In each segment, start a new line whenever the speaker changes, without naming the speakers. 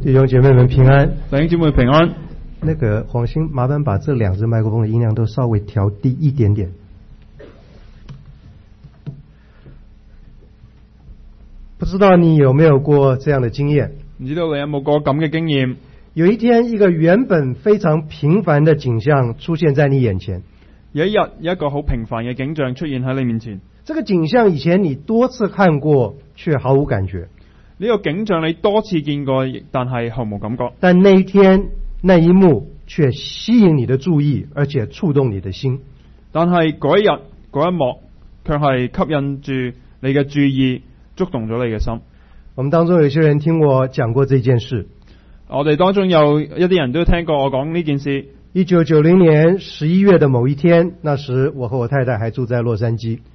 弟兄姐妹們平安，
弟兄姊妹平安。
那個黃鑫，麻煩把這兩隻麥克風的音量都稍微調低一點點。不知道你有沒有過這樣的經驗？
唔知道你有冇過咁嘅經驗？
有一天，一個原本非常平凡的景象出現在你眼前。
有一日，有一個好平凡嘅景象出現喺你面前。
這個景象以前你多次看過，卻毫無感覺。
呢個景象你多次見過，但係毫無感覺。
但那一天那一幕卻吸引你的注意，而且觸動你的心。
但係嗰一日嗰一幕卻係吸引住你嘅注意，觸動咗你嘅心。
我們當中有些人聽我講過這件事。
我哋當中有一啲人都聽過我講呢件事。
1990年11月的某一天，那時我和我太太還住在洛杉磯。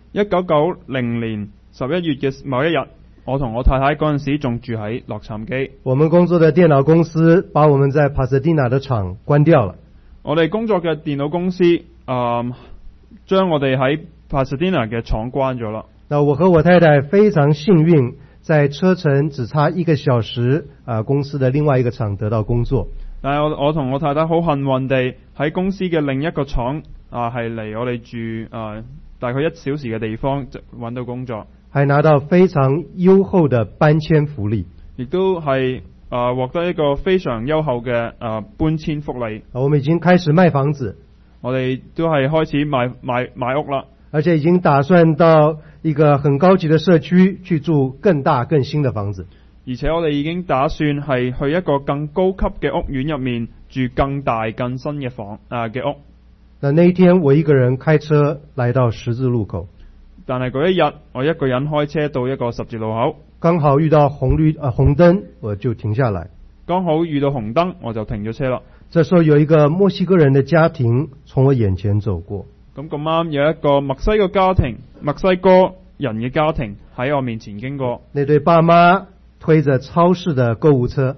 1990年11月嘅某一日，我同我太太嗰陣時仲住喺洛杉磯。
我們工作的電腦公司把我們在帕薩蒂娜的廠關掉了。
我哋工作嘅電腦公司將我哋喺帕薩蒂娜嘅廠關咗啦。
那我和我太太非常幸運，在車程只差1個小時公司的另外一個廠得到工作。
但係我同我太太好幸運地喺公司嘅另一個廠係離我哋住大概1小時嘅地方就揾到工作，
還拿到非常優厚的搬遷福利，
亦都係獲得一個非常優厚嘅搬遷福利。
我們已經開始賣房子，
我哋都係開始買屋啦，
而且已經打算到一個很高級的社區去住更大更新的房子。
而且我哋已經打算係去一個更高級嘅屋苑入面住更大更新嘅嘅屋。
那一天我一個人開車來到十字路口，
但係嗰一日我一個人開車到一個十字路口，
剛好遇到紅燈，我就停下來。
剛好遇到紅燈，我就停咗車啦。
這時候有一個墨西哥人的家庭從我眼前走過。
咁啱有一個墨西哥人嘅家庭喺我面前經過。
那對爸媽推着超市的購物車。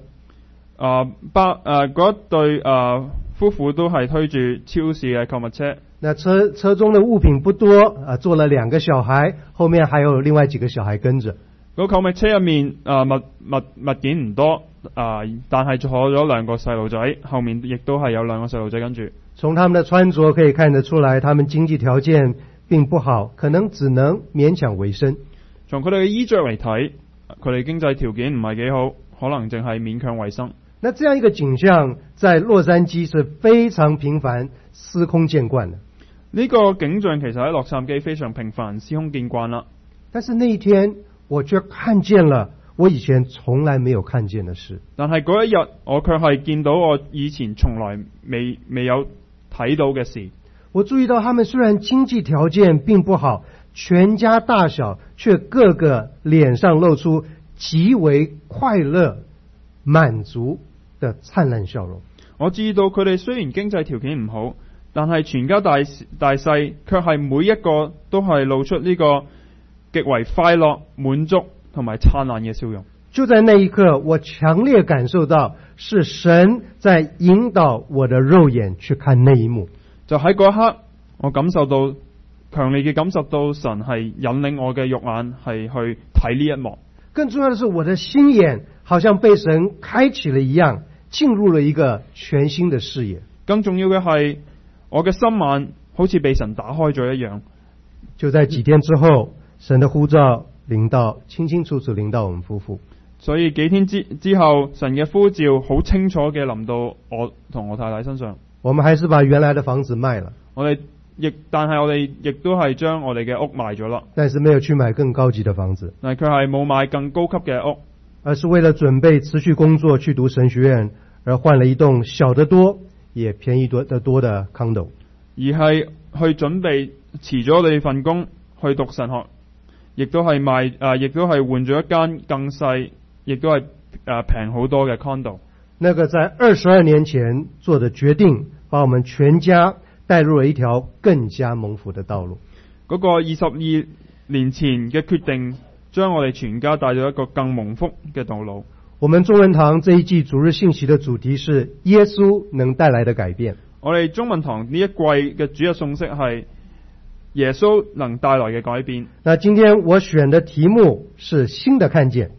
嗰一對夫婦都係推住超市嘅購物車。
那車中的物品不多，坐了2個小孩，後面還有另外幾個小孩跟着。
個購物車入面物件唔多，但係坐咗2個細路仔，後面亦都係有2個細路仔跟住。
從他們的穿着可以看得出來，他們經濟條件並不好，可能只能勉強維生。
從佢哋嘅衣着嚟睇，佢哋經濟條件唔係幾好，可能淨係勉強維生。
那這樣一個景象在洛杉磯是非常平凡、司空見慣的。
呢個景象其實喺洛杉磯非常平凡、司空見慣啦。
但是那一天我卻看見了我以前從來沒有看見的事。
但係嗰一日我卻係見到我以前從來未有睇到嘅事。
我注意到他們雖然經濟條件並不好，全家大小卻個個臉上露出極為快樂、滿足的燦爛笑容。
我知道佢哋雖然經濟條件唔好，但係全家大細卻係每一個都係露出呢個極為快樂、滿足同埋燦爛嘅笑容。
就在那一刻，我強烈感受到是神在引導我的肉眼去看那一幕。
就喺嗰一刻，我強烈嘅感受到神係引領我嘅肉眼係去睇呢一幕。
更重要的是，我的心眼好像被神開啟了一樣，進入了一個全新的視野。
更重要嘅係，我嘅心眼好似被神打開咗一樣。
就在幾天之後，神的呼召清清楚楚臨到我們夫婦。
所以幾天之後，神嘅呼召好清楚嘅臨到我同我太太身上。
我們還是把原來的房子賣了。
但係我哋亦都係將我哋嘅屋賣咗啦。
但是沒有去買更高級的房子。
但佢係冇買更高級嘅屋，
而是為了準備辭去工作去讀神學院，而換了一棟小得多也便宜得多的 condo。
而係去準備辭咗我哋份工去讀神學，亦都係換咗一間更細，亦都係平好多嘅 condo。
那個在22年前做的決定，把我們全家帶入了一條更加蒙福的道路。
嗰個22年前嘅決定，將我哋全家帶到一個更蒙福嘅道路。
我們中文堂這一季主日信息的主題是耶穌能帶來的改變。
我哋中文堂呢一季嘅主日信息係耶穌能帶來嘅改變。
那今天我選的題目是新的看見。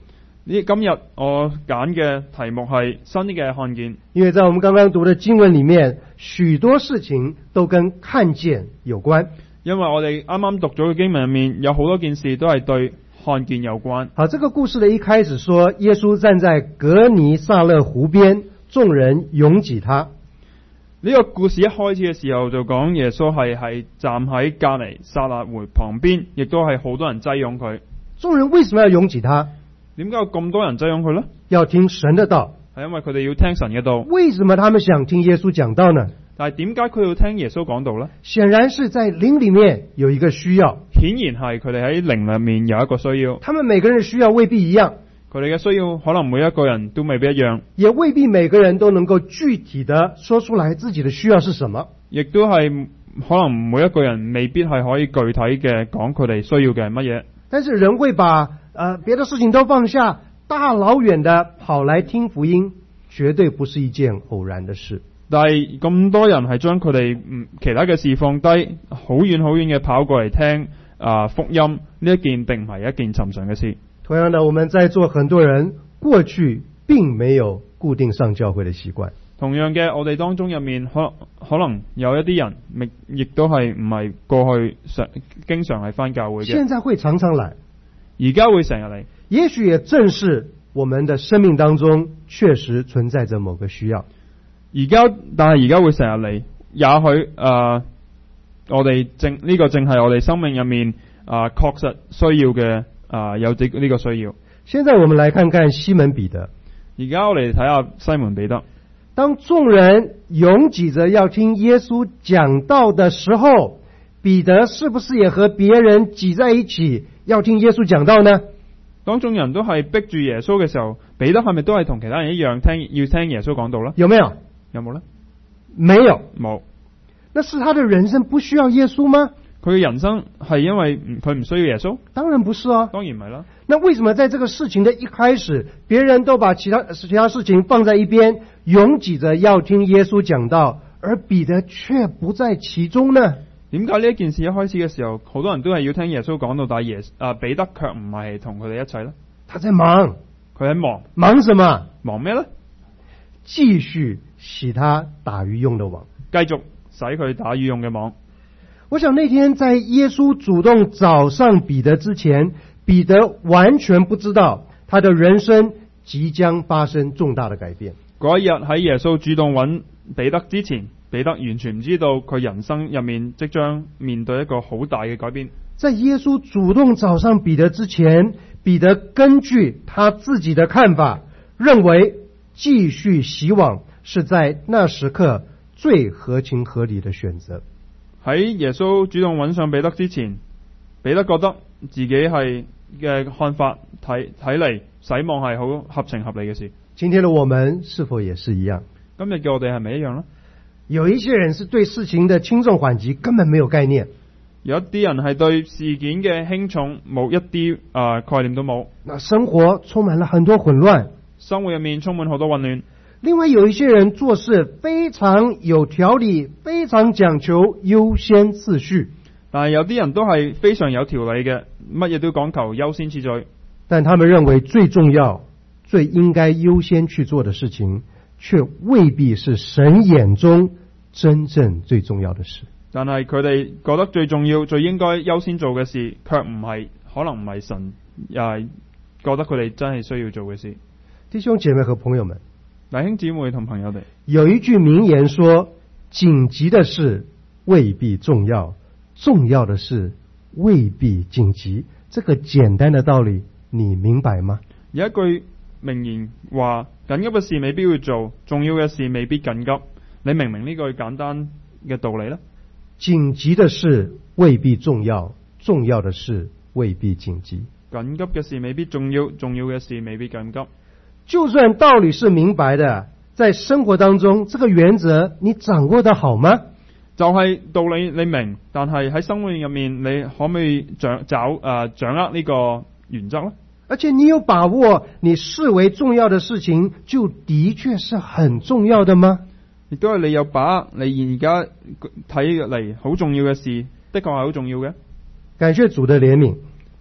今日我揀嘅題目係新嘅看見，
因为在我们刚刚读的经文里面，许多事情都跟看见有关。
因為我哋啱啱讀咗嘅經文入面有好多件事都係對看見有關。
好，这个故事的一開始說，耶穌站在格尼撒勒湖邊，眾人擁擠他。
呢個故事一開始嘅時候就講耶穌係站喺格尼撒勒湖旁邊，亦都係好多人擠擁佢。
眾人為什麼要擁擠他？
點解有咁多人擠擁佢呢？
要聽神的道。
係因為佢哋要聽神嘅道。
為什麼他們想聽耶穌講道呢？
但係點解佢要聽耶穌講道呢？
顯然是在靈裏面有一個需要。
顯然係佢哋喺靈裏面有一個需要。
他們每個人的需要未必一樣，
佢哋嘅需要可能每一個人都未必一樣，
也未必每個人都能夠具體的說出來自己的需要是什麼。
亦都係可能每一個人未必係可以具體嘅講佢哋需要嘅係乜嘢。
但是人會把別的事情都放下，大老遠的跑來聽福音，絕對不是一件偶然的事。
但係咁多人係將佢哋其他嘅事放低，好遠好遠嘅跑過嚟聽福音，呢一件並唔係一件尋常嘅事。
同樣的，我們在座很多人過去並沒有固定上教會的習慣。
同樣嘅，我哋當中入面可能有一啲人亦都係唔係過去經常係返教會嘅。
現在會常常來，
而家會成日嚟。
也許也正是我們的生命當中確實存在着某個需要。
但係而家會成日嚟，也許我哋呢個正係我哋生命入面確實需要嘅有呢個需要。
現在我們來看看西門彼得。
而家我哋睇下西門彼得。
當眾人擁擠着要聽耶穌講道的時候，彼得是不是也和別人擠在一起要聽耶穌講道呢？
當眾人都係逼住耶穌嘅時候，彼得係咪都係同其他人一樣要聽耶穌講道呢？
有沒有？
有冇呢？
沒有。
冇。
那是他的人生不需要耶穌嗎？
佢嘅人生係因為佢唔需要耶穌？當
然不是啊。
當然唔係啦。
那為什麼在這個事情的一開始，別人都把其他事情放在一邊，擁擠着要聽耶穌講道，而彼得卻不在其中呢？
點解呢一件事一開始嘅時候，好多人都係要聽耶穌講道，但係彼得卻唔係同佢哋一齊呢？
他在忙。
佢喺忙。
忙什麼？
忙咩呢？
繼續洗他打魚用的網。
繼續洗佢打魚用嘅網。
我想那天在耶穌主動找上彼得之前，彼得完全不知道他的人生即將發生重大的改變。
嗰一日喺耶穌主動揾彼得之前，彼得完全唔知道佢人生入面即將面對一個好大嘅改變。
在耶穌主動找上彼得之前，彼得根據他自己的看法，認為繼續洗網是在那時刻最合情合理的選擇。
喺耶穌主動揾上彼得之前，彼得覺得自己係嘅看法睇嚟洗網係好合情合理嘅事。
今天的我們是否也是一樣？
今日嘅我哋係咪一樣呢？
有一些人是對事情的輕重緩急根本沒有概念。
有一啲人係對事件嘅輕重冇一啲概念都冇。
那生活充滿了很多混亂，
生活入面充滿好多混亂。
另外有一些人做事非常有條理，非常講求優先次序。
但係有啲人都係非常有條理嘅，乜嘢都講求優先次序。
但他們認為最重要、最應該優先去做的事情，卻未必是神眼中真正最重要的事。
但係佢哋覺得最重要、最應該優先做嘅事，卻唔係可能唔係神覺得佢哋真係需要做嘅事。
弟兄姐妹和朋友們，
弟兄姊妹同朋友哋，
有一句名言說：緊急的事未必重要，重要的事未必緊急。這個簡單的道理你明白嗎？
有一句名言話：緊急嘅事未必會做，重要嘅事未必緊急。你明唔明呢句簡單嘅道理呢？
緊急的事未必重要，重要的事未必緊急。
緊急嘅事未必重要，重要嘅事未必緊急。
就算道理是明白的，在生活當中，這個原則你掌握得好嗎？
就係道理你明，但係喺生活入面，你可唔可以掌握呢個原則呢？
而且你有把握，你視為重要的事情，就的確是很重要的嗎？
亦都係你有把握，你而家睇嚟好重要嘅事，的確係好重要嘅。
感謝主的憐憫，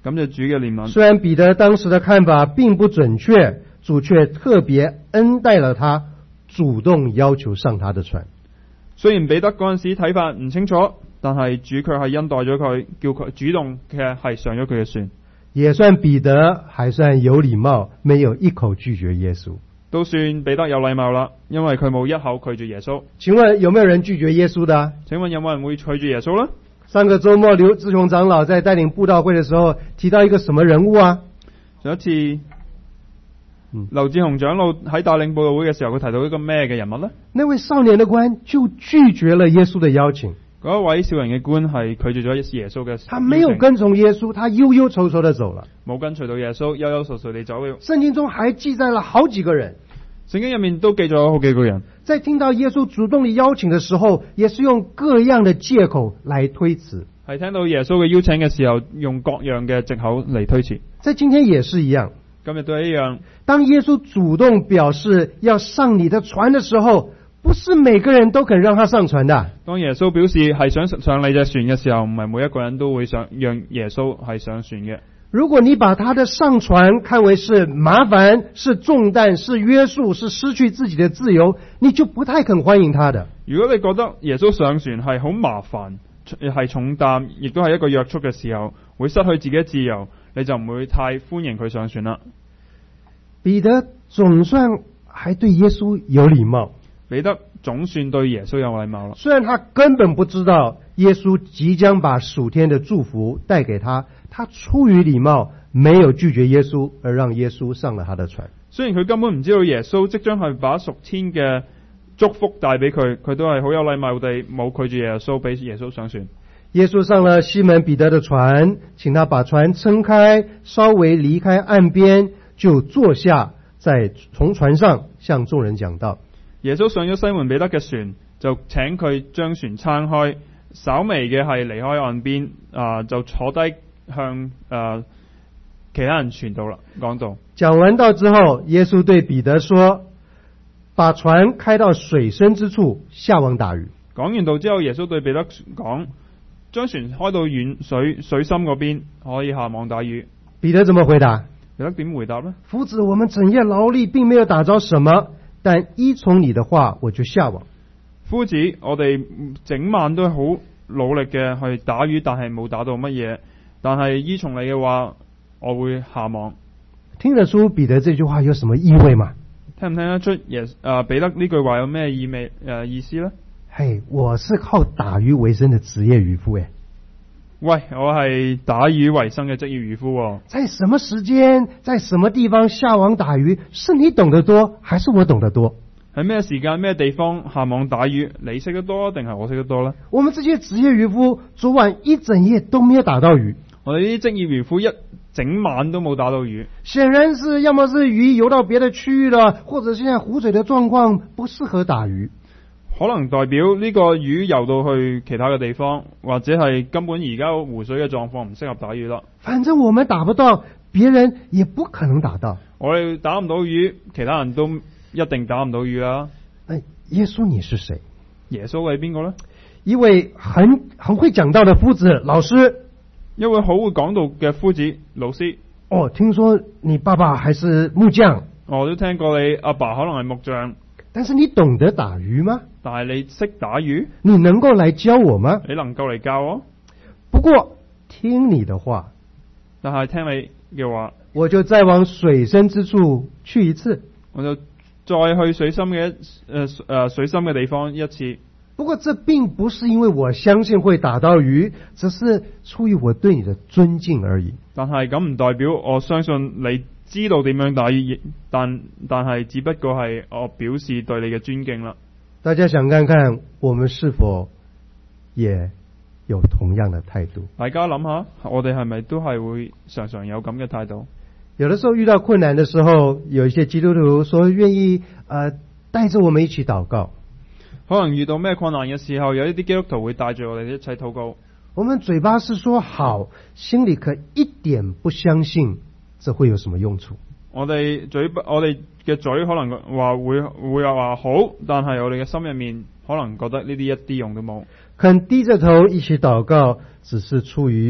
感謝主嘅憐憫。
雖然彼得當時的看法並不準確，主卻特別恩待了他，主動要求上他的船。
雖然彼得嗰陣時睇法唔清楚，但係主卻係恩待咗佢，叫佢主動嘅係上咗佢嘅船。
也算彼得還算有禮貌，沒有一口拒絕耶穌。
都算彼得有禮貌啦，因為佢冇一口拒絕耶穌。
請問有沒有人拒絕耶穌的？
請問有冇人會拒絕耶穌呢？
上個周末劉志雄長老在帶領布道會的時候提到一個什麼人物啊？
上一次劉志雄長老喺帶領布道會嘅時候，佢提到一個咩嘅人物呢？
那位少年的官就拒絕了耶穌的邀請。
嗰一位少年嘅官係拒絕咗耶穌嘅，
他沒有跟從耶穌，他憂憂愁愁地走了。
冇跟隨到耶穌，憂憂愁愁地走了。
聖經中還記載了好幾個人，
聖經入面都記咗好幾個人，
在聽到耶穌主動地邀請的時候，也是用各樣的借口來推辭。
係聽到耶穌嘅邀請嘅時候，用各樣嘅藉口嚟推辭。
在今天也是一樣，
今日都係一樣。
當耶穌主動表示要上你的船的時候，不是每個人都肯讓他上船的。
當耶穌表示係想上你隻船嘅時候，唔係每一個人都會想讓耶穌係上船嘅。
如果你把他的上船看為是麻煩、是重擔、是約束、是失去自己的自由，你就不太肯歡迎他的。
如果你覺得耶穌上船係好麻煩、係重擔，亦都係一個約束嘅時候，會失去自己嘅自由，你就唔會太歡迎佢上船啦。
彼得總算還對耶穌有禮貌，
彼得總算對耶穌有禮貌啦。
雖然他根本不知道耶穌即將把屬天的祝福帶給他，他出於禮貌沒有拒絕耶穌，而讓耶穌上了他的船。
雖然佢根本唔知道耶穌即將係把屬天嘅祝福帶俾佢，佢都係好有禮貌地冇拒絕耶穌，俾耶穌上船。
耶穌上了西門彼得的船，請他把船撐開，稍微離開岸邊，就坐下，從船上向眾人講道。
耶穌上咗西門彼得嘅船，就請佢將船撐開，稍微嘅係離開岸邊，就坐低向其他人傳道啦，講道。
講完道之後，耶穌對彼得說：把船開到水深之處，下網打魚。
講完道之後，耶穌對彼得講：將船開到遠水深嗰邊，可以下網打魚。
彼得怎麼回答？
彼得點回答呢？
夫子，我們整夜勞力，並沒有打着什麼，但依從你的話，我就下網。
夫子，我哋整晚都係好努力嘅去打魚，但係冇打到乜嘢。但係依從你嘅話，我會下網。
聽得出彼得這句話有什麼意味嗎？
聽唔聽得出彼得呢句話有咩意思呢？
嘿，我是靠打魚為生的職業漁夫誒。
喂，我係打魚為生嘅職業漁夫喎。
在什麼時間，在什麼地方下網打魚，是你懂得多，還是我懂得多？
喺咩時間、咩地方下網打魚，你識得多定係我識得多呢？
我們這些職業漁夫昨晚一整夜都沒有打到魚。
我哋呢啲職業漁夫一整晚都冇打到魚。
顯然是要麼是魚游到別的區域了，或者現在湖水的狀況不適合打魚。
可能代表呢個魚游到去其他嘅地方，或者係根本而家湖水嘅狀況唔適合打魚啦。
反正我們打不到，別人也不可能打到。
我哋打唔到魚，其他人都一定打唔到魚啦。
耶穌你是誰？
耶穌係邊個呢？
一位很會講道的夫子老師，
一位好會講道嘅夫子老師。
哦，聽說你爸爸還是木匠。
我都聽過你阿爸可能係木匠。
但是你懂得打魚嗎？
但係你識打魚？
你能夠來教我嗎？
你能夠嚟教我？
不過聽你的話，
但係聽你嘅話，
我就再往水深之處去一次，
我就再去水深嘅水深嘅地方一次。
不過這並不是因為我相信會打到魚，只是出於我對你的尊敬而已。
但係咁唔代表我相信你知道點樣打魚，但係只不過係我表示對你嘅尊敬啦。
大家想看看我們是否也有同樣的態度？
大家諗下，我哋係咪都係會常常有咁嘅態度？
有的時候遇到困難的時候，有一些基督徒說願意帶着我們一起禱告。
可能遇到咩困難嘅時候，有一啲基督徒會帶住我哋一齊禱告。
我們嘴巴是說好，心裏可一點不相信，這會有什麼用處？
我哋嘅嘴可能話會話好，但係我哋嘅心入面可能覺得呢啲一啲用都冇。
肯低着頭一起禱告，只是出於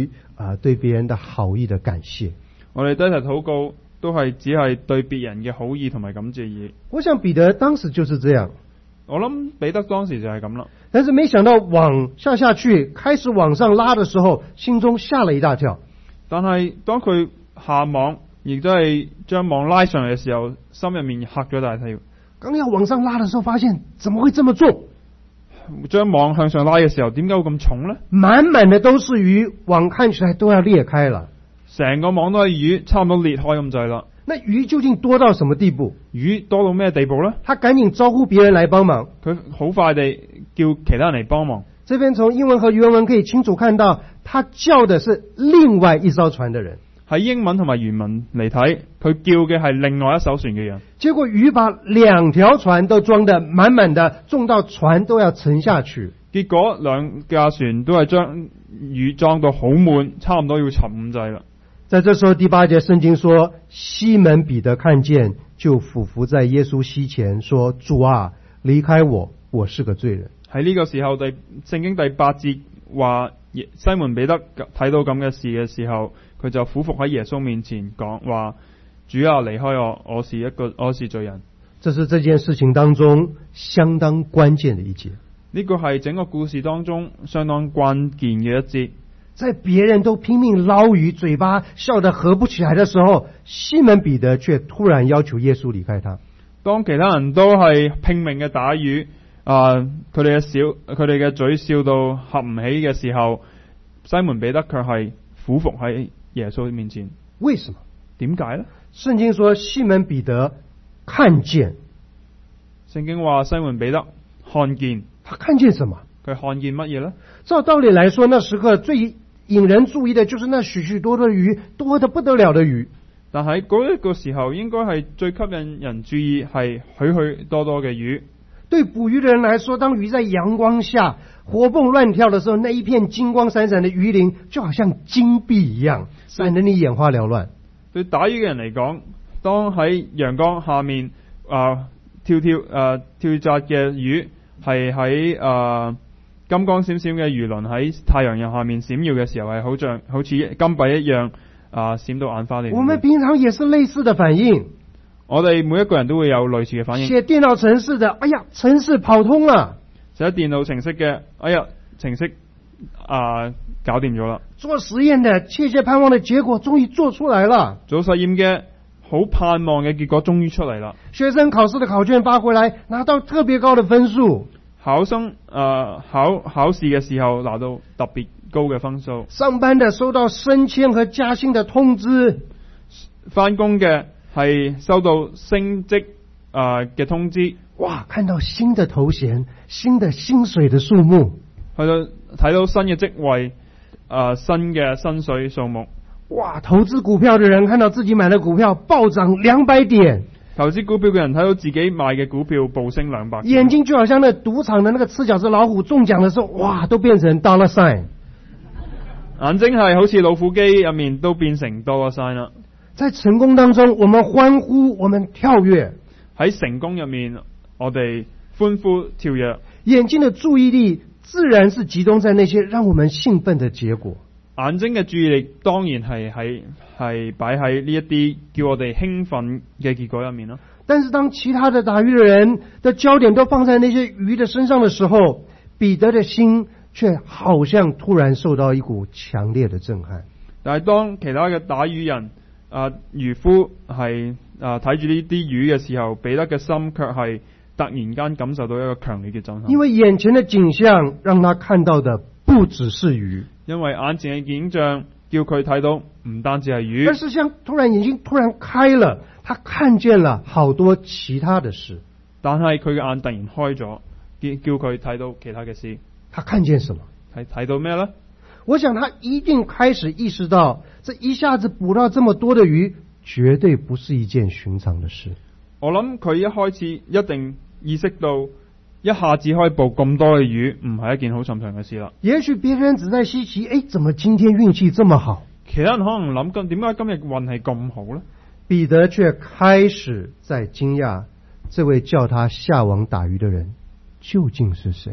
对別人的好意的感謝。
我哋低頭禱告都係只係對別人嘅好意同埋感謝意。
我想彼得當時就是這樣。
我諗彼得當時就係咁啦。
但是沒想到網下去，開始往上拉的時候，心中嚇了一大跳。
但係當佢下網，亦都係將網拉上嚟嘅時候，心入面嚇咗大跳。
剛要往上拉的時候，發現怎麼會這麼重？
將網向上拉嘅時候，點解會咁重呢？
滿滿的都是魚，網看起來都要裂開了。
成個網都係魚，差唔多裂開咁滯啦。
那魚究竟多到什麼地步？
魚多到咩地步呢？
他趕緊招呼別人來幫忙。
佢好快地叫其他人嚟幫忙。
這邊從英文和原文可以清楚看到，他叫的是另外一艘船的人。
喺英文同埋原文嚟睇，佢叫嘅係另外一艘船嘅人。
結果魚把兩條船都裝得滿滿的，重到船都要沉下去。
結果兩架船都係將魚裝到好滿，差唔多要沉咁滯啦。
在這時候第8節聖經說，西門彼得看見，就俯伏在耶穌膝前說：主啊，離開我，我是個罪人。
喺呢個時候，聖經第8節話，西門彼得睇到咁嘅事嘅時候，佢就俯伏喺耶穌面前講話：主啊，離開我，我是罪人。
這是這件事情當中相當關鍵的一節。
呢個係整個故事當中相當關鍵嘅一節。
在別人都拼命撈魚，嘴巴笑得合不起來的時候，西門彼得卻突然要求耶穌離開他。
當其他人都係拼命嘅打魚，佢哋嘅嘴笑到合唔起嘅時候，西門彼得卻係俯伏喺耶穌面前。
為什麼？
點解呢？
聖經說西門彼得看見。
聖經話西門彼得看見。
他看見什麼？
佢看見乜嘢呢？
照道理來說，那時刻最引人注意的就是那許許多多的魚，多得不得了的魚。
但係嗰一個時候，應該係最吸引人注意係許許多多嘅魚。
對捕魚的人來說，當魚在陽光下活蹦亂跳的時候，那一片金光閃閃的魚鱗就好像金幣一樣，閃得你眼花繚亂。
對打魚嘅人嚟講，當喺陽光下面跳紮嘅魚係喺金光閃閃嘅魚鱗喺太陽日下面閃耀嘅時候，係好似金幣一樣閃到眼花繚亂。
我們平常也是類似的反應。
我哋每一個人都會有類似嘅反應。
寫電腦程式的，哎呀，程式跑通了。
寫電腦程式嘅，哎呀，程式搞掂咗啦。
做實驗的，切切盼望的結果終於做出來了。
做實驗嘅，好盼望嘅結果終於出嚟啦。
學生考試的考卷發回來，拿到特別高的分數。
考生考試嘅時候拿到特別高嘅分數。
上班的收到升遷和加薪的通知。
返工嘅係收到升職嘅通知。
哇，看到新的頭銜、新的薪水的數目，
去到睇到新嘅職位、新嘅薪水數目。
哇，投資股票的人看到自己買的股票暴漲200點。
投資股票嘅人睇到自己買嘅股票暴升200點，
眼睛就好像那賭場的那個吃角子老虎中獎的時候，哇，都變成dollar sign。
眼睛係好似老虎機入面都變成dollar sign啦。
在成功當中，我們歡呼，我們跳躍。
喺成功入面，我哋歡呼跳躍。
眼睛的注意力自然是集中在那些讓我們興奮的結果。
眼睛嘅注意力當然係擺喺呢一啲叫我哋興奮嘅結果入面咯。
但是當其他的打魚的人的焦點都放在那些魚的身上的時候，彼得的心卻好像突然受到一股強烈的震撼。
但係當其他嘅打魚人漁夫係睇住呢啲魚嘅時候，彼得嘅心卻係突然間感受到一個強烈嘅震撼。
因為眼前的景象讓他看到的不只是魚，
因為眼前嘅景象叫佢睇到唔單止係魚，
而是像眼睛突然開了，他看見了好多其他的事。
但係佢嘅眼突然開咗，叫佢睇到其他嘅事。
他看見什麼？
睇到咩呢？
我想他一定開始意識到，這一下子捕到這麼多的魚，絕對不是一件尋常的事。
我諗佢一開始一定意識到，一下子可以捕咁多嘅魚，唔係一件好尋常嘅事啦。
也許別人只在稀奇，怎麼今天運氣這麼好？
其他人可能諗緊，點解今日運氣咁好呢？
彼得卻開始在驚訝，這位叫他下網打魚的人究竟是誰？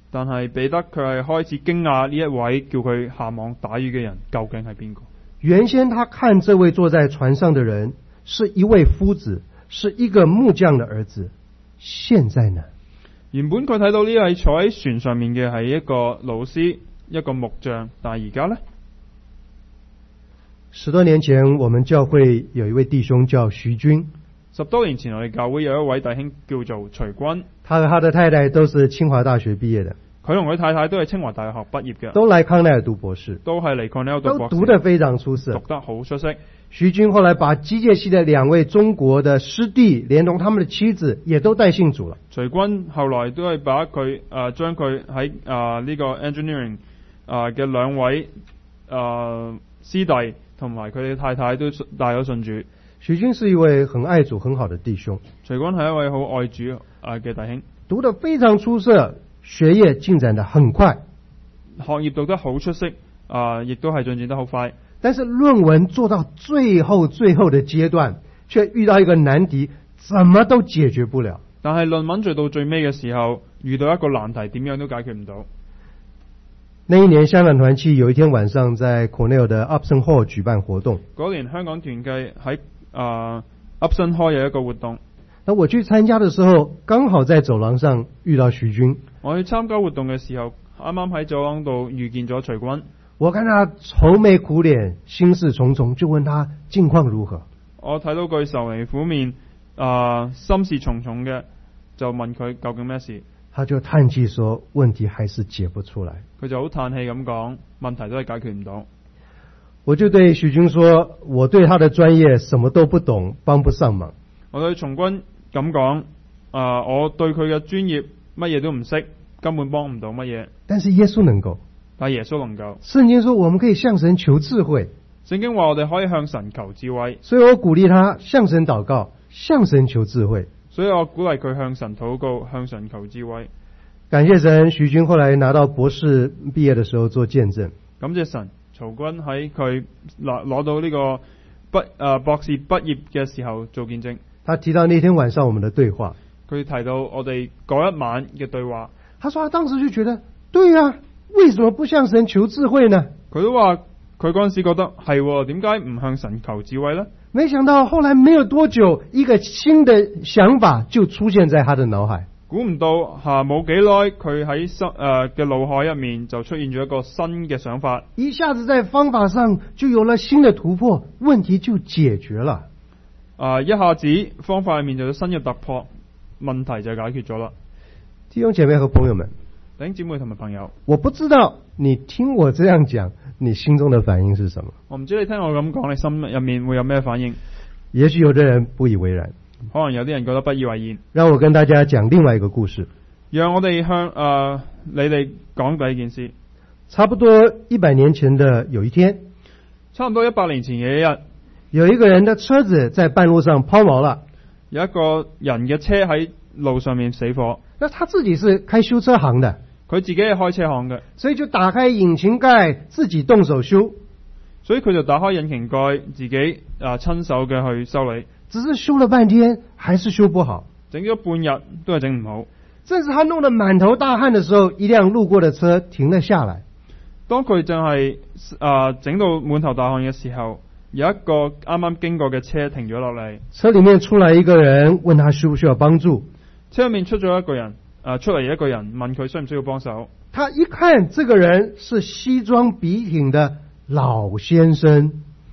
但係彼得佢係開始驚訝呢一位叫佢下網打魚嘅人究竟係邊個？
原先他看這位坐在船上的人是一位夫子，是一個木匠的兒子。現在呢？
原本佢睇到呢位坐喺船上面嘅係一個老師，一個木匠，但係而家呢
？10多年前，我們教會有一位弟兄叫徐軍。
10多年前，我哋教會有一位弟兄叫做徐軍，
他和他的太太都是清華大學畢業的。
佢同佢太太都係清華大學畢業嘅，
都來康奈爾讀博士，
都係嚟康奈爾讀博士，
都讀得非常出色，
讀得好出色。
徐軍後來把機械系的2位中國的師弟，連同他們的妻子，也都帶信主了。
徐軍後來都係把佢將佢喺呢個 engineering 嘅2位師弟同埋佢哋太太都帶咗信主。
徐軍是一位很愛主很好的弟兄，
徐軍係一位好愛主嘅弟兄，
讀得非常出色，學業進展得很快，
學業讀得好出色，亦都係進展得好快。
但是論文做到最後的階段，卻遇到一個難題，怎麼都解決不了。
但係論文做到最尾嘅時候，遇到一個難題，點樣都解決唔到。
那一年香港團契有一天晚上在 Cornell 的 Upson Hall 舉辦活動。
嗰年香港團契喺Upson Hall 有一個活動。
那我去參加的時候，剛好在走廊上遇到徐軍。
我去參加活動嘅時候，啱啱喺走廊度遇見咗徐軍。
我看他愁眉苦臉，心事重重，就問他近況如何。
我睇到佢愁眉苦面，心事重重嘅，就問佢究竟咩事。
他就嘆氣說：問題還是解不出來。
佢就好嘆氣咁講，問題都係解決唔到。
我就對徐軍說：我對他的專業什麼都不懂，幫不上忙。
我對從軍咁講，我對佢嘅專業乜嘢都唔識，根本幫唔到乜嘢。
但是耶穌能夠，
但耶穌能夠。
聖經說我們可以向神求智慧，
聖經話我哋可以向神求智慧，
所以我鼓勵他向神禱告，向神求智慧。
所以我鼓勵佢向神禱告，向神求智慧。
感謝神，徐軍後來拿到博士畢業的時候做見證。
感謝神，曹軍喺佢攞到呢個博士畢業嘅時候做見證。
他提到那天晚上我們的對話，
佢提到我哋嗰一晚嘅對話。
他說他當時就覺得，對啊，為什麼不向神求智慧呢？
佢都話佢嗰陣時覺得係，點解唔向神求智慧呢？
沒想到後來沒有多久，一個新的想法就出現在他的腦海。
估唔到冇幾耐，佢喺嘅腦海入面就出現咗一個新嘅想法，
一下子在方法上就有了新的突破，問題就解決了。
一下子方法入面就有新嘅突破，問題就解決咗啦。
弟兄姐妹和朋友們，
弟兄姊妹同埋朋友，
我不知道你聽我這樣講，你心中的反應是什麼？
我唔知你聽我咁講，你心入面會有咩反應？
也許有的人不以為然，
可能有啲人覺得不以為然。
讓我跟大家講另外一個故事。
讓我哋向你哋講第一件事。
差不多100年前的有一天，
差唔多100年前嘅一日，
有一個人的車子在半路上拋錨了，
有一個人嘅車喺路上面死火。
那他自己是開修車行的，
佢自己係開車行嘅，
所以就打開引擎蓋自己動手修，
所以佢就打開引擎蓋自己親手嘅去修理。
只是修了半天還是修不好，
整咗半日都係整唔好。
正是他弄得滿頭大汗的時候，一輛路過的車停了下來。
當佢正係整到滿頭大汗嘅時候，有一個啱啱經過嘅車停咗落嚟，
車裏面出來一個人問他需不需要幫助。
車裏面出咗一個人，出嚟一個人問佢需唔需要幫手。
他一看這個人是西裝筆挺的老先生，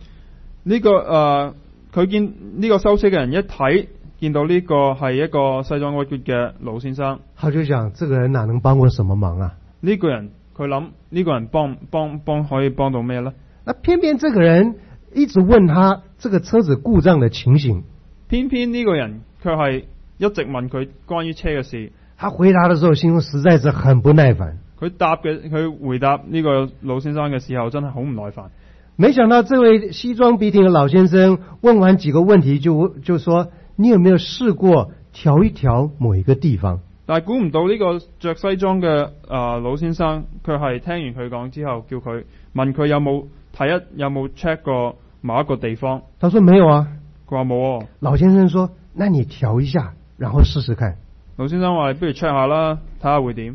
佢見呢個修車嘅人一睇，見到呢個係一個西裝屈決嘅老先生，
他就想這個人哪能幫我什麼忙啊？
呢個人佢諗呢個人可以幫到咩呢？
那偏偏這個人一直問他這個車子故障的情形，
偏偏呢個人卻係一直問佢關於車嘅事。
他回答的時候心中實在是很不耐煩。
佢回答呢個老先生嘅時候真係好唔耐煩。
沒想到這位西裝筆挺的老先生問完幾個問題就說，你有沒有試過調一調某一個地方？
但係估唔到呢個着西裝嘅老先生，佢係聽完佢講之後，叫佢問佢有冇 check 過某一個地方。
他說沒有啊。
佢話冇。
老先生說，那你調一下，然後試試看。
老先生話：不如 check 下啦，睇下會點。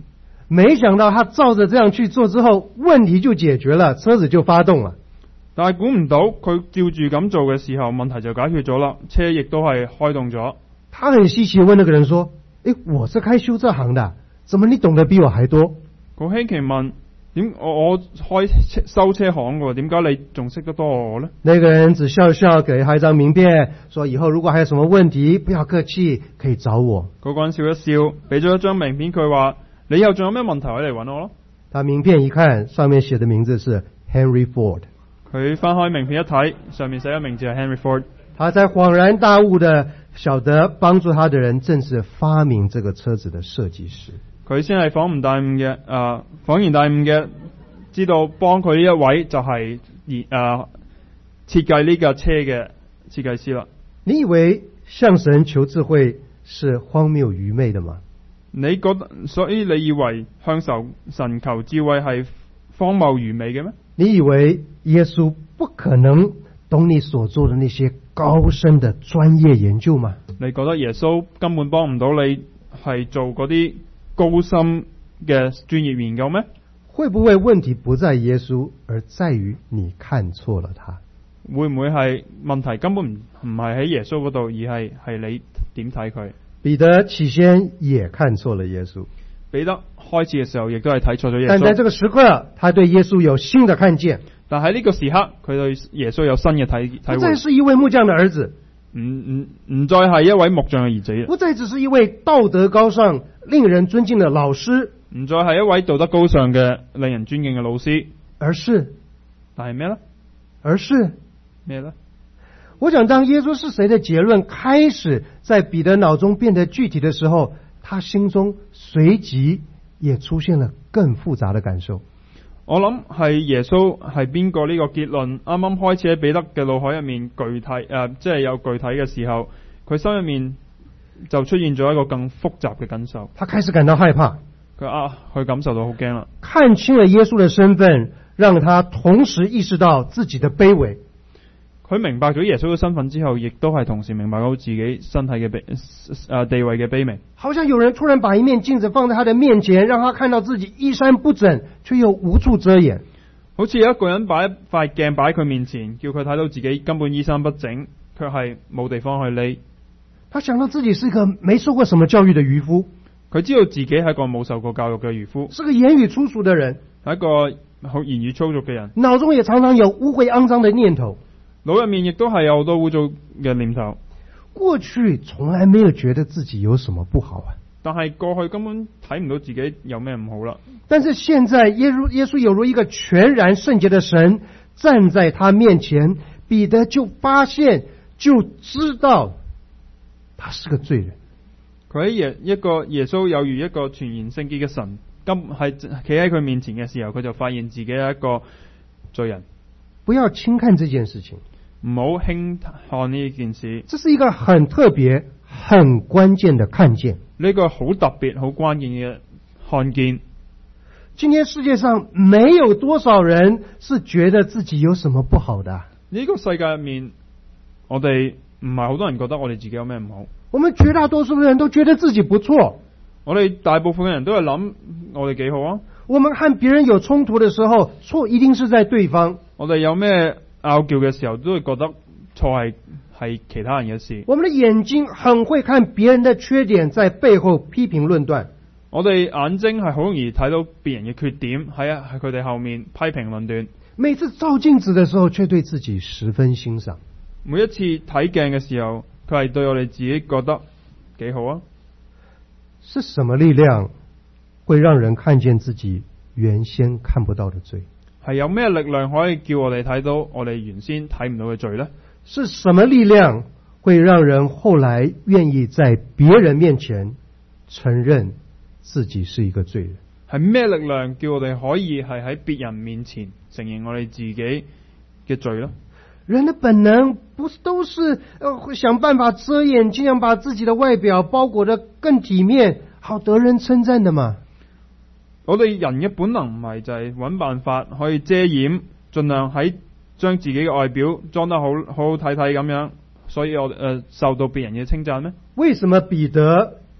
没想到他照着这樣去做之後，問題就解決了，車子就發動了。
但係估唔到佢照住咁做嘅時候，問題就解決咗啦，車亦都係開動咗。
他很稀奇問那個人說：誒，我是開修車行的，怎麼你懂得比我還多？
好稀奇問：點我開修車行嘅，點解你仲識得多我呢？
那個人只笑笑，給他一張名片，說以後如果還有什麼問題，不要客氣，可以找我。
嗰個人笑一笑，俾咗一張名片佢話：你以後仲有咩問題可以嚟揾我咯。
他名片一看，上面寫的名字是 Henry Ford。
佢翻開名片一睇，上面寫嘅名字係 Henry Ford。
他才恍然大悟的曉得，幫助他的人正是發明這個車子的設計師。
佢先係恍然大悟嘅，知道幫佢呢一位就係設計呢架車嘅設計師啦。
你以為向神求智慧是荒謬愚昧的嗎？
所以你以為向神求智慧係荒謬愚昧嘅咩？
你以為耶穌不可能懂你所做的那些高深的專業研究嗎？
你覺得耶穌根本幫唔到你係做嗰啲高深嘅專業研究咩？
會不會問題不在耶穌，而在於你看錯了他？
會唔會係問題根本唔係喺耶穌嗰度，而係你點睇佢？
彼得起先也看錯了耶穌。
彼得開始嘅時候亦都係睇錯咗耶穌。
但在這個時刻，他對耶穌有新的看見。
但喺呢個時刻，佢對耶穌有新嘅體會。
不再是一位木匠的兒子，
唔再係一位木匠嘅兒子，
不再只是一位道德高尚、令人尊敬的老師，
唔再係一位道德高尚嘅令人尊敬嘅老師，但係咩呢？
而是
咩呢？
我想當耶穌是誰的結論開始在彼得腦中變得具體的時候，他心中隨即也出現了更複雜的感受。
我諗係耶穌係邊個呢個結論啱啱開始喺彼得嘅腦海入面即係有具體嘅時候，佢心入面就出現咗一個更複雜嘅感受。
他開始感到害怕，
佢感受到好驚啦。
看清了耶穌的身份，讓他同時意識到自己的卑微。
佢明白咗耶穌嘅身份之後，亦都係同時明白到自己身體嘅地位嘅卑微。
好像有人突然把一面鏡子放在他的面前，讓他看到自己衣衫不整，卻又無處遮掩。
好似有一個人把一塊鏡擺喺佢面前，叫佢睇到自己根本衣衫不整，卻係冇地方去匿。
他想到自己是一個沒受過什麼教育的漁夫，
佢知道自己係一個冇受過教育嘅漁夫，
是個言語粗俗的人，
係一個好言語粗俗嘅人，
腦中也常常有污穢骯髒的念頭。
腦入面亦都係有好多污糟嘅念頭。
過去從來沒有覺得自己有什麼不好啊，
但係過去根本睇唔到自己有咩唔好啦。
但是現在耶穌有如一個全然聖潔的神站在他面前，彼得就發現就知道他是個罪人。
佢喺耶穌有如一個全然聖潔嘅神，係企喺佢面前嘅時候，佢就發現自己係一個罪人。
不要輕看這件事情，
唔好輕看呢件事。
這是一個很特別、很關鍵的看見。
呢個好特別、好關鍵嘅看見。
今天世界上沒有多少人是覺得自己有什麼不好的。
呢個世界入面，我哋唔係好多人覺得我哋自己有咩唔好。
我們絕大多數的人都覺得自己不錯。
我哋大部分嘅人都係諗我哋幾好啊。
我們和別人有衝突的時候，錯一定是在對方。
我哋有咩拗撬嘅時候，都會覺得錯係其他人嘅事。
我們的眼睛很會看別人的缺點，在背後批評論斷。
我哋眼睛係好容易睇到別人嘅缺點，喺佢哋後面批評論斷。
每次照鏡子的時候，卻對自己十分欣賞。
每一次睇鏡嘅時候，佢係對我哋自己覺得幾好啊。
是什麼力量會讓人看見自己原先看不到的罪？
係有咩力量可以叫我哋睇到我哋原先睇唔到嘅罪呢？
是什麼力量會讓人後來願意在別人面前承認自己是一個罪人？
係咩力量叫我哋可以係喺別人面前承認我哋自己嘅罪呢？
人的本能不是都是想辦法遮掩，盡量把自己的外表包裹得更體面，好得人稱讚的嘛？
我哋人嘅本能唔係就係揾辦法可以遮掩，盡量喺將自己嘅外表裝得好好睇睇咁樣，所以我受到別人嘅稱讚咩？
為什麼彼得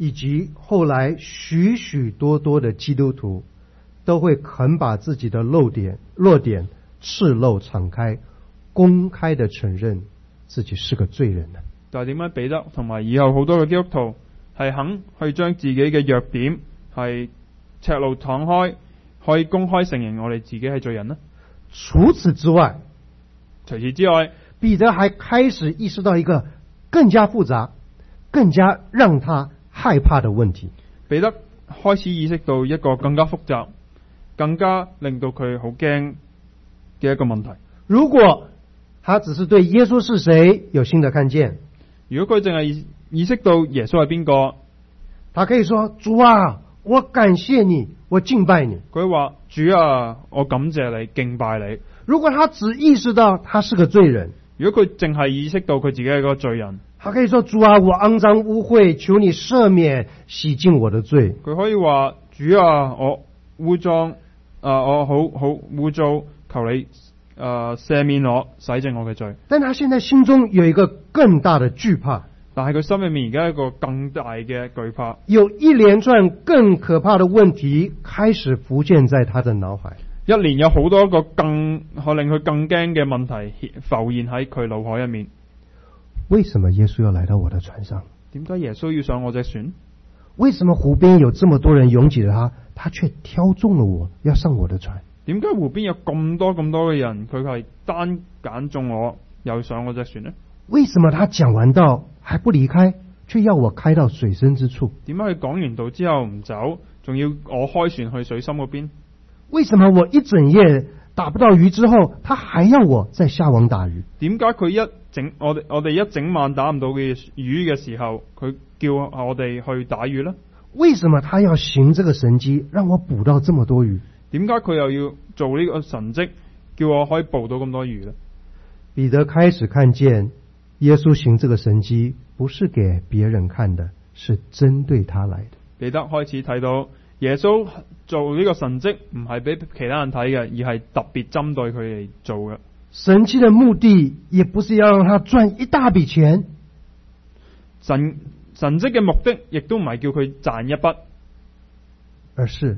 以及後來許許多多的基督徒，都會肯把自己的弱點赤露敞開，公開的承認自己是個罪人呢？
但係點解彼得同埋以後好多嘅基督徒係肯去將自己嘅弱點係赤露敞開，可以公開承認我哋自己係罪人呢？
除此之外，彼得還開始意識到一個更加複雜、更加讓他害怕的問題。
彼得開始意識到一個更加複雜、更加令到佢好驚嘅一個問題。
如果他只是對耶穌是誰有新的看見，
如果佢淨係意識到耶穌係邊個，
他可以說：主啊，我感謝你，我敬拜你。
佢話：主啊，我感謝你，敬拜你。
如果他只意識到他是個罪人，
如果佢淨係意識到佢自己係個罪人，
他可以說：主啊，我骯髒污穢，求你赦免，洗淨我的罪。
佢可以話：主啊，我污糟，我好污糟，求你赦免我，洗淨我嘅罪。
但他現在心中有一個更大的懼怕，
但係佢心裏面而家一個更大嘅懼怕，
有一連串更可怕的問題開始浮現在他的腦海。
一連有好多個令佢更驚嘅問題浮現喺佢腦海入面。
為什麼耶穌要來到我的船上？
點解耶穌要上我隻船？
為什麼湖邊有這麼多人擁擠着他，他卻挑中了我，要上我的船？
點解湖邊有咁多嘅人，佢係單揀中我，又上我隻船呢？
為什麼他講完道還不離開，卻要我開到水深之處？
點解佢講完道之後唔走，仲要我開船去水深嗰邊？
為什麼我一整夜打不到魚之後，他還要我再下網打魚？
點解佢我哋一整晚打唔到嘅魚嘅時候，佢叫我哋去打魚呢？
為什麼他要行這個神蹟，讓我捕到這麼多魚？
點解佢又要做呢個神蹟，叫我可以捕到咁多魚呢？
彼得開始看見耶穌行這個神蹟不是給別人看的，是針對他來的。
彼得開始睇到耶穌做呢個神蹟唔係俾其他人睇嘅，而係特別針對佢嚟做嘅。
神蹟的目的也不是要讓他賺一大筆錢，
神蹟嘅目的亦都唔係叫佢賺一筆，
而是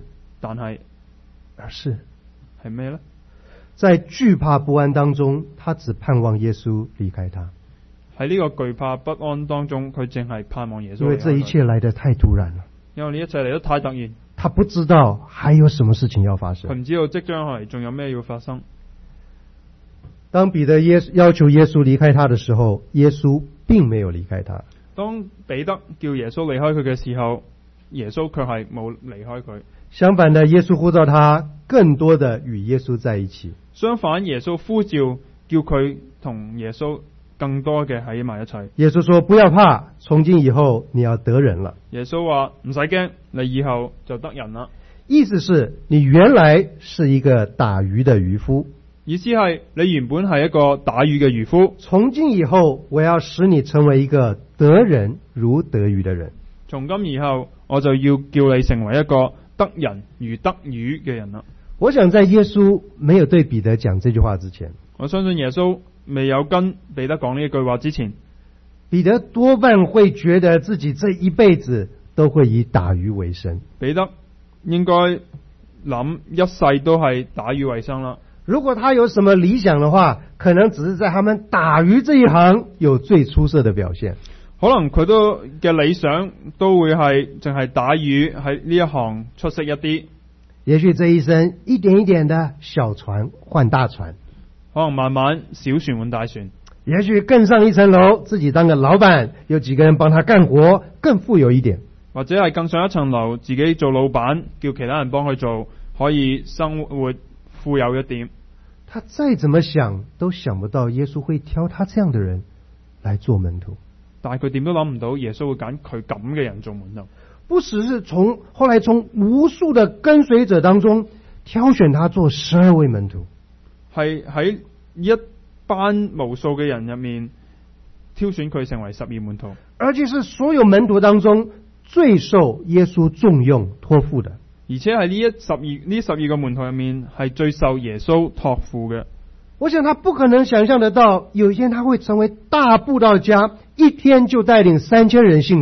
係咩呢？
在懼怕不安當中，他只盼望耶穌離開他。
喺呢個懼怕不安當中，佢淨係盼望耶穌離開佢。
因為這一切來得太突然了，
因為呢一切嚟得太突然，
他不知道還有什麼事情要發生。
佢唔知道即將係仲有咩要發生。
當彼得要求耶穌離開他的時候，耶穌並沒有離開他。
當彼得叫耶穌離開佢嘅時候，耶穌卻係冇離開佢。
相反的，耶穌呼召他更多的與耶穌在一起。
相反，耶穌呼召叫佢同耶穌更多嘅喺埋一齊。
耶穌說：不要怕，從今以後你要得人了。
耶穌話：唔使驚，你以後就得人啦。
意思是你原來是一個打魚的漁夫。
意思係你原本係一個打魚嘅漁夫，
從今以後我要使你成為一個得人如得魚的人。
從今以後我就要叫你成為一個得人如得魚嘅人啦。
我想在耶穌沒有對彼得講這句話之前，
我相信耶穌未有跟彼得講呢一句話之前，
彼得多半會覺得自己這一輩子都會以打魚為生。
彼得應該諗一世都係打魚為生啦。
如果他有什麼理想的話，可能只是在他們打魚這一行有最出色的表現。
可能佢都嘅理想都會係淨係打魚喺呢一行出色一啲。
也許這一生一點一點的小船換大船，
可能慢慢小船換大船。
也許更上一層樓，自己當個老闆，有幾個人幫他幹活，更富有一點。
或者係更上一層樓，自己做老闆，叫其他人幫佢做，可以生活富有一點。
他再怎麼想都想不到耶穌會挑他這樣的人來做門徒。
但係佢點都諗唔到耶穌會揀佢咁嘅人做門徒。
不只是後來從無數的跟隨者當中挑選他做12位門徒，
係喺一班無數嘅人入面挑選佢成為12門徒，
而且是所有門徒當中最受耶穌重用託付的。
而且係呢12個門徒入面係最受耶穌託付嘅。
我想他不可能想象得到有一天他會成為大布道家，一天就帶領3000人信主。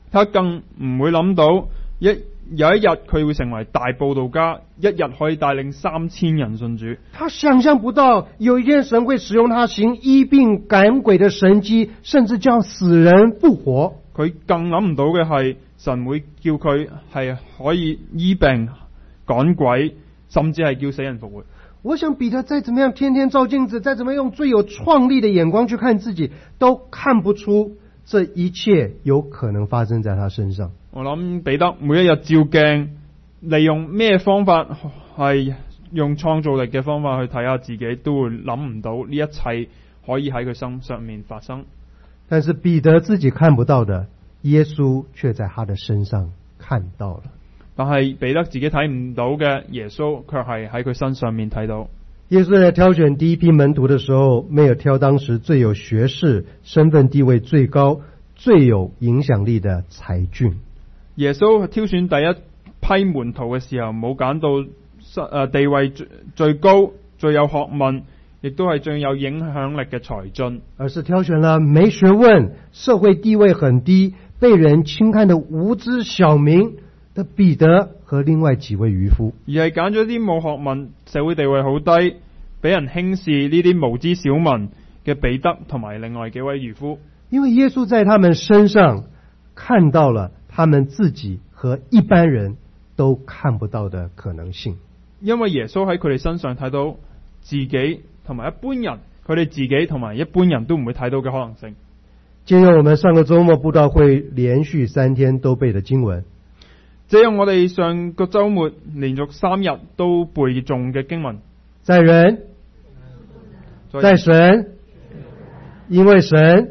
他更唔會諗到有一日佢會成為大佈道家，一日可以帶領3000人信主。
他想象不到有一天神會使用他行醫病趕鬼的神蹟，甚至叫死人復活。
佢更諗唔到嘅係神會叫佢係可以醫病趕鬼，甚至係叫死人復活。
我想彼得再怎麼樣天天照鏡子，再怎麼用最有創力的眼光去看自己，都看不出這一切有可能發生在他身上。
我諗彼得每一日照鏡，利用咩方法，係用創造力嘅方法去睇下自己，都會諗唔到呢一切可以喺佢身上面發生。
但是彼得自己看不到的，耶穌卻在他的身上看到了。
但係彼得自己睇唔到嘅，耶穌卻係喺佢身上面睇到。
耶穌在挑選第一批門徒的時候，沒有挑當時最有學識、身份地位最高、最有影響力的才俊。
耶穌挑選第一批門徒嘅時候，冇揀到地位最高、最有學問，亦都係最有影響力嘅才俊，
而是挑選了沒學問、社會地位很低、被人輕看的無知小民的彼得和另外幾位漁夫，
而係揀咗啲冇學問、社會地位好低、俾人輕視呢啲無知小民嘅彼得同埋另外幾位漁夫。
因為耶穌在他們身上看到了他們自己和一般人都看不到的可能性。
因為耶穌喺佢哋身上睇到自己同埋一般人，佢哋自己同埋一般人都唔會睇到嘅可能性。
借用我們上個週末佈道會連續3天都背的經文，
借用我哋上個週末連續3日都背誦嘅經文，
在人，在神，因為神，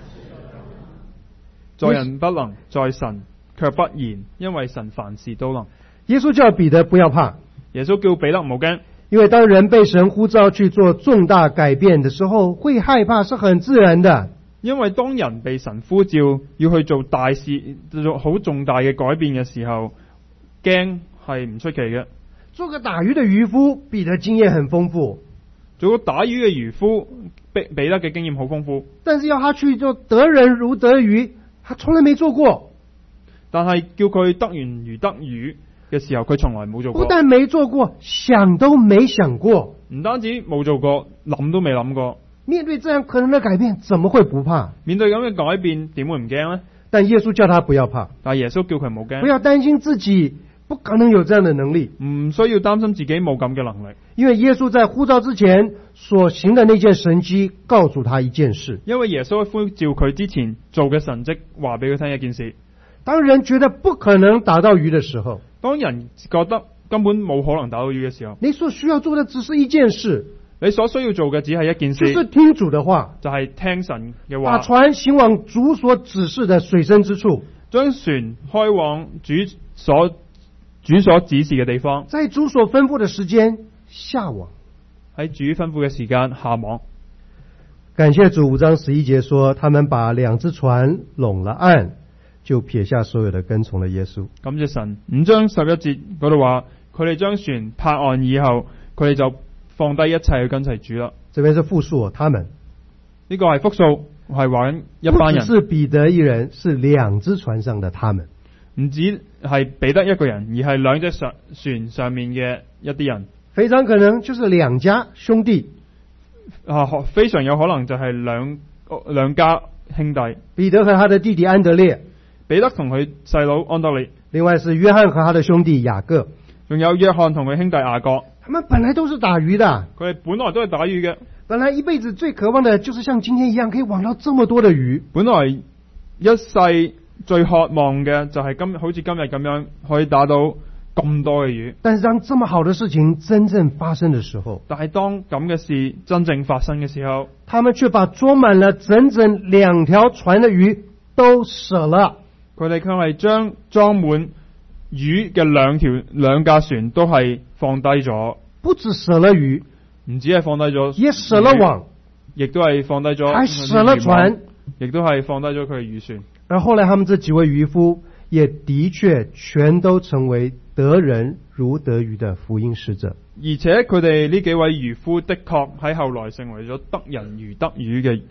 在人不能，在神卻不然，因為神凡事都能。
耶穌叫彼得不要怕，
耶穌叫彼得唔好驚，
因為當人被神呼召去做重大改變的時候，會害怕是很自然的。
因為當人被神呼召要去做大事、做好重大嘅改變嘅時候，驚係唔出奇嘅。
做個打魚的漁夫，彼得經驗很豐富。
做個打魚嘅漁夫，彼得嘅經驗好豐富。
但是要他去做得人如得魚，他從來沒做過。
但係叫佢得人如得魚嘅時候，佢從來冇做過。
不但沒做過，想都沒想過。
唔單止冇做過，諗都未諗過。
面對這樣可能的改變，怎麼會不怕？
面對咁嘅改變，點會唔驚呢？
但耶穌叫他不要怕，
但耶穌叫佢唔好驚，
不要擔心自己不可能有這樣的能力，
唔需要擔心自己冇咁嘅能力。
因為耶穌在呼召之前所行的那件神蹟，告訴他一件事。
因為耶穌呼召佢之前做嘅神蹟，話俾佢聽一件事。
當人覺得不可能打到魚的時候，
當人覺得根本冇可能打到魚嘅時候，
你所需要做的只是一件事，
你所需要做嘅只係一件事，
就是聽主的話，
就係聽神嘅話，
把船行往主所指示的水深之處，
將船開往主所指示嘅地方，
在主所吩咐的時間下網，
喺主吩咐嘅時間下網。
感謝主，5章11節說，他們把2隻船攏了岸，就撇下所有的跟從了耶穌。
感謝神。5章11節嗰度話，佢哋將船泊岸以後，佢哋就放低一切去跟隨主啦。
這邊是複數，他們
呢個係複數，係話緊一班人，
不只是彼得一人，是2隻船上的他們。
唔止係彼得一個人，而係2隻船上面嘅一啲人，
非常可能就是2家兄弟，
非常有可能就係兩家兄弟，
彼得和他的弟弟安德烈，
彼得同佢細佬安德烈，
另外是約翰和他的兄弟雅各，
仲有約翰同佢兄弟雅各。
他們本來都是打魚的，
佢哋本來都係打魚嘅，
本來一輩子最渴望的就是像今天一樣可以網到這麼多的魚，
本來一世最渴望嘅就係好似今日咁樣可以打到咁多嘅魚。
但是當這麼好的事情真正發生的時候，
但係當咁嘅事真正發生嘅時候，
他們卻把裝滿了整整2條船的魚都捨了。
佢哋卻係將裝滿魚嘅兩架船都係放低咗，
不只捨了魚，
唔止係放低咗，
也捨了網，
亦都係放低咗，
還捨了船，
亦都係放低咗佢嘅漁船。
而後來他們這幾位漁夫也的確全都成為得人如得魚的福音使者，
而且佢哋呢幾位漁夫的確喺後來成為咗得人如得魚嘅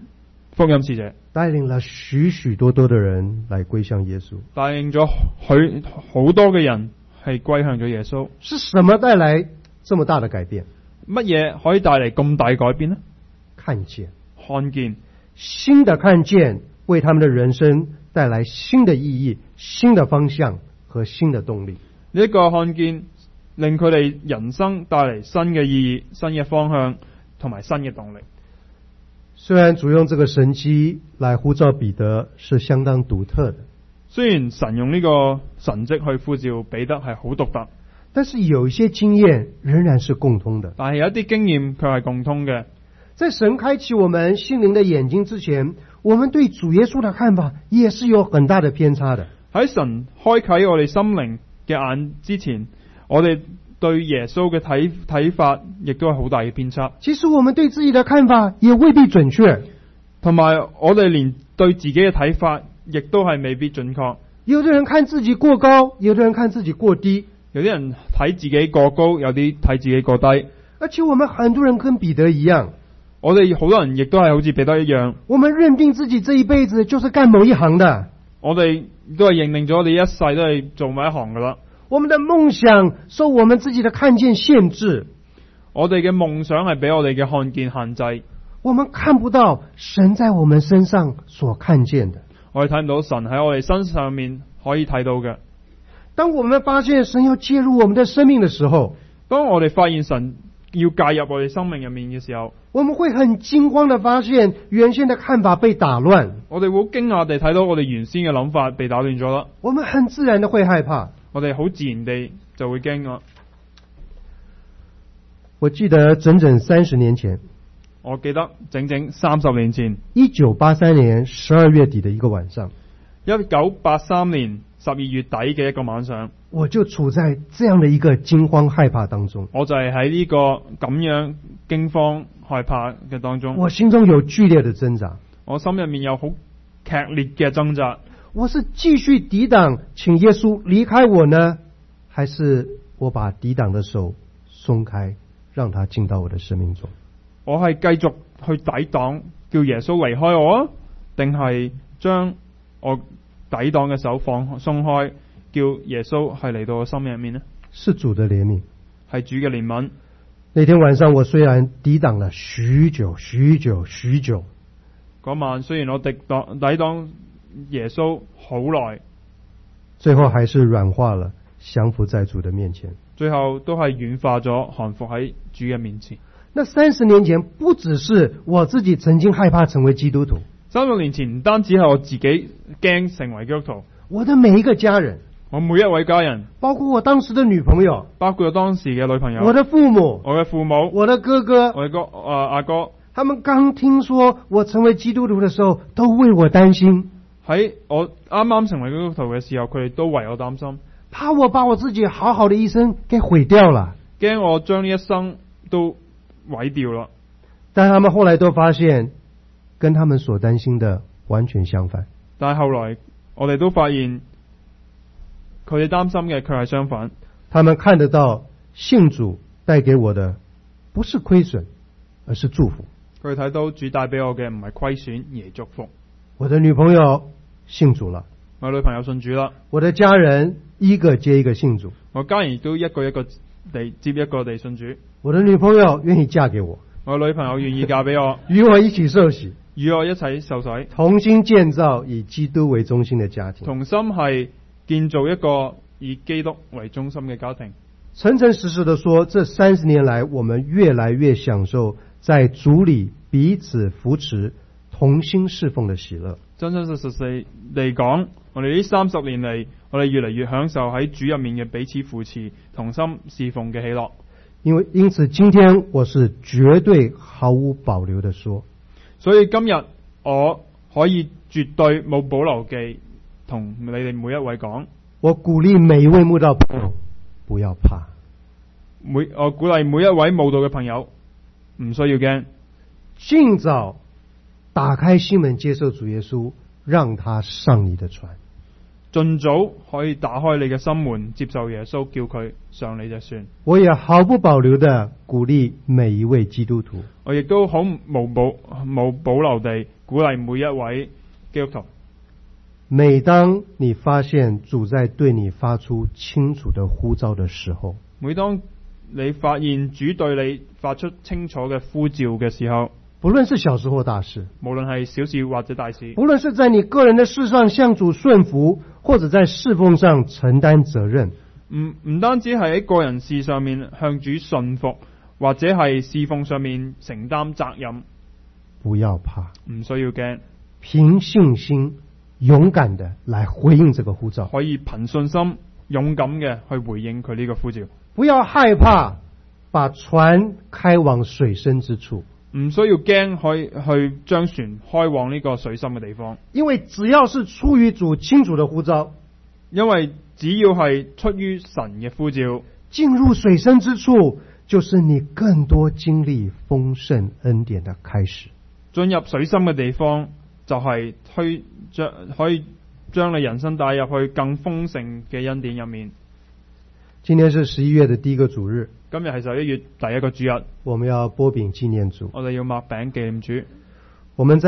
福音使者，
帶領了許許多多的人來歸向耶穌。
帶領咗好多嘅人係歸向咗耶穌。
是什麼帶來這麼大的改變？
乜嘢可以帶嚟咁大改變呢？
看見，
看見，
新的看見為他們的人生帶來新的意義、新的方向和新的動力。
呢一個看見令佢哋人生帶嚟新嘅意義、新嘅方向同埋新嘅動力。
雖然主用這個神蹟來呼召彼得是相當獨特的，
雖然神用呢個神蹟去呼召彼得係好獨特，
但是有一些經驗仍然是共通的。
但係有一啲經驗卻係共通嘅。
在神開啟我們心靈的眼睛之前，我們對主耶穌的看法也是有很大的偏差的。
喺神開啟我哋心靈嘅眼之前，我哋對耶穌嘅睇法亦都係好大嘅偏差。
其實我們對自己的看法也未必準確，
同埋我哋連對自己嘅睇法亦都係未必準確。
有的人看自己過高，有的人看自己過低，
有啲人睇自己過高，有啲睇自己過低。
而且我們很多人跟彼得一樣，
我哋好多人亦都係好似彼得一樣，
我們認定自己這一輩子就是幹某一行的，
我哋都係認定咗我哋一世都係做某一行噶啦。
我們的夢想受我們自己的看見限制，
我哋嘅夢想係俾我哋嘅看見限制，
我們看不到神在我們身上所看見的。
我哋睇唔到神喺我哋身上面可以睇到嘅。
當我們發現神要介入我們的生命的時候，
當我哋發現神要介入我哋生命入面嘅時候，
我們會很驚慌地發現原先的看法被打亂，
我哋會驚訝地睇到我哋原先嘅諗法被打亂咗啦。
我們很自然地會害怕，
我哋好自然地就會驚啦。
我記得整整30年前，
我記得整整30年前
1983年12月底的一個晚上
，1983年12月底嘅一個晚上，
我就處在這樣的一個驚慌害怕當中。
我就係喺呢個咁樣驚慌害怕嘅當中，
我心中有劇烈的掙扎，
我心入面有好劇烈嘅掙扎。
我是繼續抵擋，請耶穌離開我呢，還是我把抵擋的手鬆開，讓他進到我的生命中？
我係繼續去抵擋，叫耶穌離開我啊，定係將我抵擋嘅手鬆開，叫耶穌係嚟到我心入面呢？
是主的憐憫，
係主嘅憐憫。
那天晚上我雖然抵擋了許久，
嗰晚雖然我抵擋耶穌好耐，
最後還是軟化了，降服在主的面前。
最後都係軟化咗，降服喺主嘅面前。
那30年前不只是我自己曾經害怕成為基督徒
，30年前唔單止係我自己驚成為基督徒，
我的每一個家人，
我每一位家人，
包括我當時的女朋友，
包括我當時嘅女朋友，
我的父母，
我嘅父母，
我的哥哥，
我嘅阿哥，
他們剛聽說我成為基督徒的時候，都為我擔心。
喺我啱啱成為基督徒嘅時候，佢哋都為我擔心，
怕我把我自己好好的一生給毀掉了，
驚我將呢一生都毀掉啦。
但他們後來都發現，跟他們所擔心的完全相反。
但係後來我哋都發現，佢哋擔心嘅卻係相反。
他們看得到信主帶給我的不是虧損，而是祝福。
佢哋睇到主帶俾我嘅唔係虧損，而係祝福。
我的女朋友信主了，
我女朋友信主啦。
我的家人一個接一個信主，
我家人亦都一個一個地接一個地信主。
我的女朋友願意嫁給我，
我女朋友願意嫁俾我，
與我一起受洗，
與我一齊受洗，
同心建造以基督為中心的家庭，
同心係建造一個以基督為中心嘅家庭。
誠誠實實地說，這30年來，我們越來越享受在主裏彼此扶持、同心侍奉的喜樂。
真真實實地講，我哋呢30年嚟，我哋越嚟越享受喺主入面嘅彼此扶持、同心侍奉嘅喜樂。
因此，今天我是絕對毫無保留地說，
所以今日我可以絕對冇保留地同你哋每一位講，
我鼓勵每一位慕道朋友不要怕。
我鼓勵每一位慕道嘅朋友唔需要驚，
盡早打開心門接受主耶穌，讓他上你的船。
盡早可以打開你嘅心門，接受耶穌，叫佢上你隻船。
我也毫不保留地鼓勵每一位基督徒，
我亦都好冇保留地鼓勵每一位基督徒。
每當你發現主在對你發出清楚的呼召的時候，
每當你發現主對你發出清楚嘅呼召嘅時候，
不論是小事或大事，
無論係小事或者大事，
無論是在你個人的事上向主順服，或者在侍奉上承擔責任，
唔單止係喺個人事上面向主順服，或者係侍奉上面承擔責任，
不要怕，
唔需要驚，
憑信心勇敢的來回應這個呼召，
可以憑信心勇敢嘅去回應佢呢個呼召。
不要害怕把船開往水深之處，
唔需要驚去將船開往呢個水深嘅地方，
因為只要是出於主清楚的呼召，
因為只要係出於神嘅呼召，
進入水深之處就是你更多經歷豐盛恩典的開始。
進入水深嘅地方就係可以將你人生帶入去更豐盛嘅恩典入面。
今天是11月的第一個主日，
今日係11月第一個主日，
我們要擘餅紀念主。
我哋要擘餅紀念主。
我們在